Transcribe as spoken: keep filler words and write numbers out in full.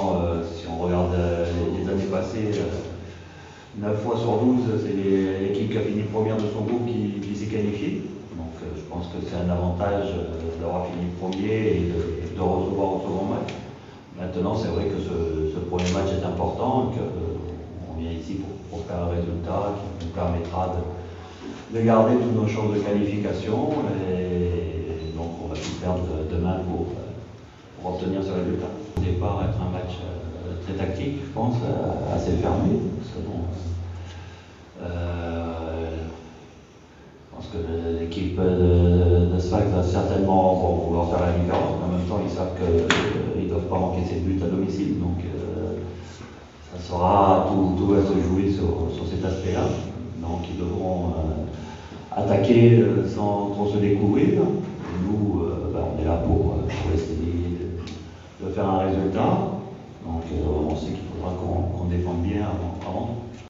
Maintenant, euh, si on regarde euh, les, les années passées, euh, neuf fois sur douze, c'est l'équipe qui a fini première de son groupe qui, qui s'est qualifiée. Donc euh, je pense que c'est un avantage euh, d'avoir fini premier et de, de recevoir au second match. Maintenant, c'est vrai que ce, ce premier match est important, qu'on euh, vient ici pour, pour faire un résultat qui nous permettra de, de garder toutes nos chances de qualification. Et donc, on va tout faire de, demain pour, pour obtenir ce résultat. Au départ, être un match euh, très tactique, je pense, euh, assez fermé. Parce que bon, euh, je pense que l'équipe de, de Sfax va certainement bon, vouloir faire la différence, mais en même temps, ils savent qu'ils ne doivent pas encaisser de but à domicile. Donc, euh, ça sera, tout, tout va se jouer sur, sur cet aspect-là. Donc, ils devront euh, attaquer euh, sans trop se découvrir. Et nous, euh, ben, on est là pour, pour essayer de, de faire un résultat. Donc, euh, on sait qu'il faudra qu'on qu'on défende bien avant. avant.